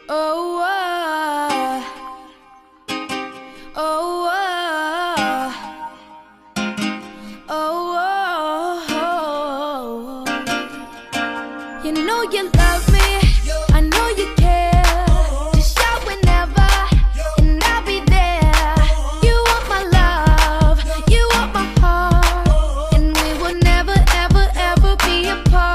Oh, oh, oh, oh, oh. You know you love me, I know you care. Just shout whenever, and I'll be there. You want my love, you want my heart, and we will never, ever, ever be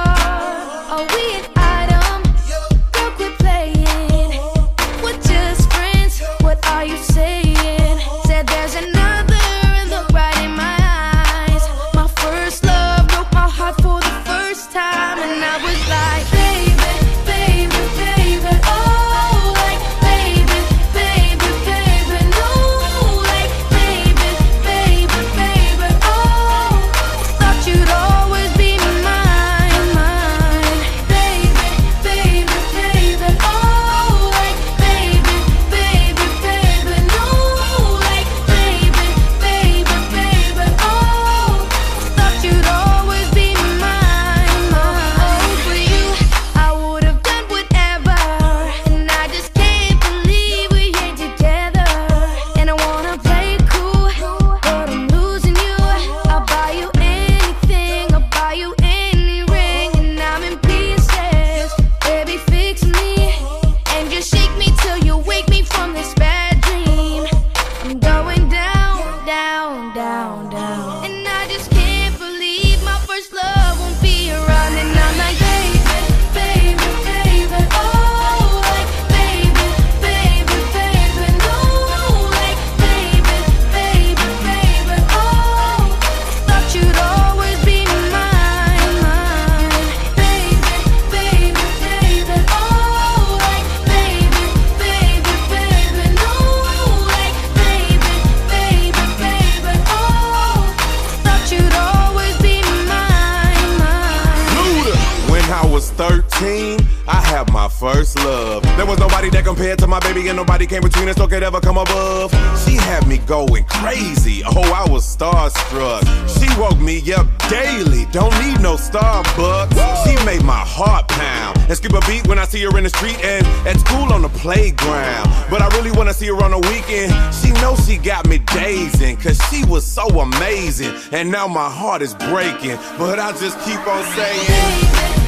apart. Are we an item? Girl, quit playing. We're just friends, what are you saying? Said there's another, and look right in my eyes. My first love broke my heart for the first time, and I was like, baby, baby, baby, oh, like, baby, baby, baby, no, like, baby, baby, baby, oh, thought you'd always be mine, mine, baby, baby, baby, oh, like, baby, baby, baby, no, like, baby, baby, baby, oh, thought you'd always be mine, mine. For you, I would have done whatever, and I just can't believe we ain't together. And I wanna play it cool, but I'm losing you. I'll buy you anything, I'll buy you any ring, and I'm in pieces. Baby, fix me, and just shake me till you wake me from this bad dream. I'm going down, down, down, down, and I just can't believe my first love won't be around. And I'm like, baby, baby, baby, oh, like, baby, baby, baby, no, like, baby, baby, baby, oh, thought you'd always be mine, mine, baby, baby, baby, oh, like, baby, baby, baby, no, like, baby, baby, baby, oh, thought you'd always be mine, mine. Luda. When I was 13, I had my first love. There was nobody that compared to my baby, and nobody came between us or could ever come above. She had me going crazy. Oh, I was starstruck. She woke me up daily. Don't need no Starbucks. She made my heart pound and skip a beat when I see her in the street and at school on the playground. But I really wanna see her on the weekend. She knows she got me dazing, cause she was so amazing. And now my heart is breaking, but I just keep on saying, Baby,